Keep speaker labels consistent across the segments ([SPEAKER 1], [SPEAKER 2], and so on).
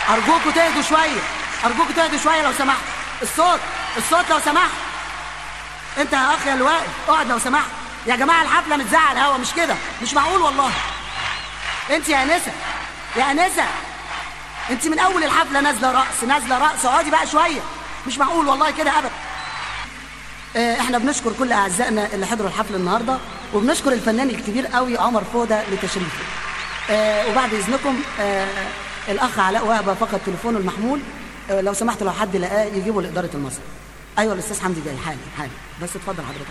[SPEAKER 1] ارجوكوا تهدوا شويه، ارجوكوا تهدوا شويه لو سمحت. الصوت لو سمحت. انت يا اخي اللي واقف اقعد لو سمحت. يا جماعه الحفله متزعل هوا، مش كده، مش معقول والله. انت يا انسه، يا انسه، انت من اول الحفله نازله رقص، اقعدي بقى شويه، مش معقول والله كده ابدا. احنا بنشكر كل اعزائنا اللي حضروا الحفله النهارده، وبنشكر الفنان الكبير قوي عمر فوده لتشريفه. وبعد اذنكم الاخ علاء وهبه فقد تليفونه المحمول، لو سمحتوا لو حد لقاه يجيبه لاداره المسرح. ايوه الاستاذ حمدي جاي حالا، بس اتفضل حضرتك.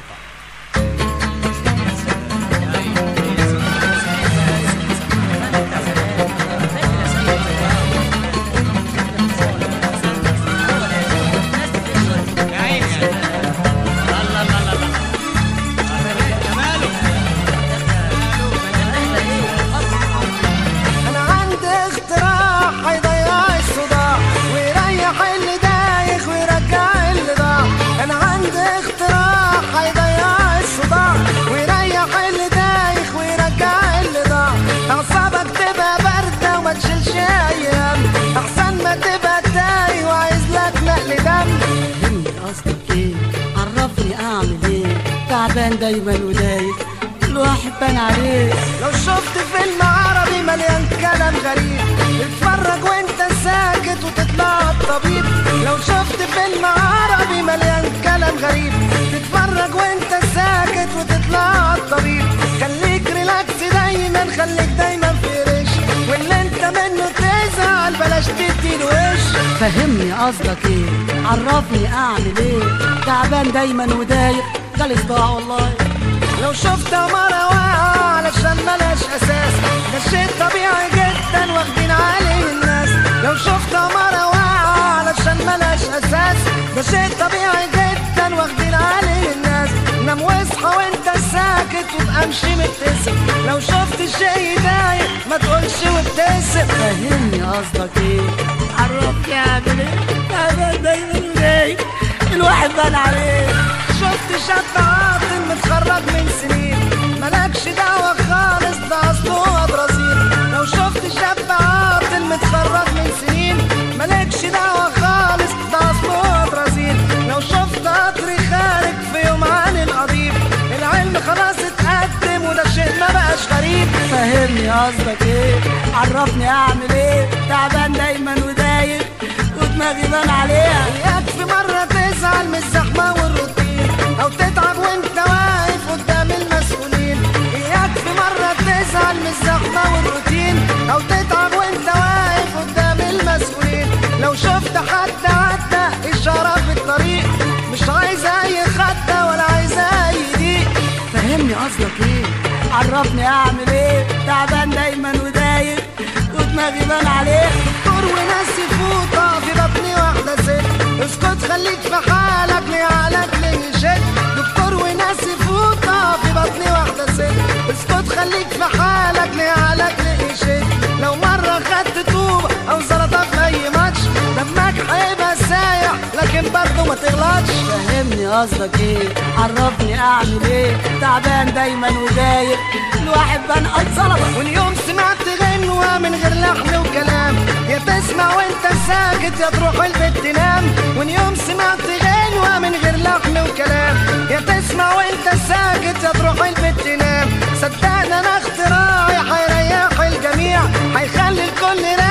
[SPEAKER 1] تعبان دايما ودايق، الواحد بان عليه.
[SPEAKER 2] لو شفت فيلم عربي مليان كلام غريب، تتفرج وانت ساكت وتطلع الطبيب. لو شفت فيلم عربي مليان كلام غريب، تتفرج وانت ساكت وتطلع الطبيب. خليك ريلاكس دايما، خليك دايما فريش، واللي انت منه تزعل بلاش تديله وش.
[SPEAKER 1] فهمني قصدك ايه، عرفني اعمل ايه، تعبان دايما ودايق ده الصداع والله.
[SPEAKER 2] لو شفت عمارة واقعة علشان ملاش أساس، ده شيء طبيعي جدا واخدين عليه الناس. لو شفت عمارة واقعة علشان ملاش أساس، ده شيء طبيعي جدا واخدين عليه الناس. نام واصحى وانت ساكت وابقى امشي مبتسم، لو شفت شيء يضايق ما تقولش وابتسم.
[SPEAKER 1] فهمني قصدك ايه، عرفني اعمل ايه، تعبان دايما ودايق الواحد بان عليه.
[SPEAKER 2] شفت شاب عاطل متخرج من سنين، ملكش دعوة خالص ده أصله برازيل. لو شفت شاب عاطل متخرج من سنين، ملكش دعوة خالص ده أصله برازيل. لو شفت قطر خارج في يوم عن القضيب، العلم خلاص اتقدم وده شيء ما بقاش غريب.
[SPEAKER 1] فهمني قصدك ايه، عرفني اعمل ايه، تعبان دايما ودايق ودماغي بان عليها.
[SPEAKER 2] يكفي مرة تزعل من الزحمة والروتين، أو تتعب وانت واقف قدام المسؤولين. يكفي مرة تزعل من الزحمة والروتين، أو تتعب وانت واقف قدام المسؤولين. لو شفت حد عدى إشارة في الطريق، مش عايز أي خدة ولا عايز أي ضيق.
[SPEAKER 1] فهمني قصدك ايه، عرفني اعمل ايه، تعبان دايما ودايق ودماغي بان عليه.
[SPEAKER 2] دكتور وناس فوطة في بطني واحدة ست، اسكت خليك في حالك ليه عقلك ليه يشد. دكتور وناس فوطة في بطني واحدة ست، اسكت خليك في حالك ليه عقلك ليه يشد. لو مرة خدت طوبة أو زلطة في أي ماتش، دمك هيبقى سايح لكن برضه ما تغلطش.
[SPEAKER 1] فهمني قصدك ايه، عرفني اعمل ايه، تعبان دايما ودايق الواحد بان زلطة.
[SPEAKER 2] واليوم سمعت غنوة من غير لحن وكلام، يا تسمع وانت ساكت يا تروح البيت تنام. واليوم سمعت غنوة من غير لحن وكلام، يا تسمع وانت ساكت يا تروح البيت تنام. صدقني انا اختراعي هيريح الجميع، هيخلي الكل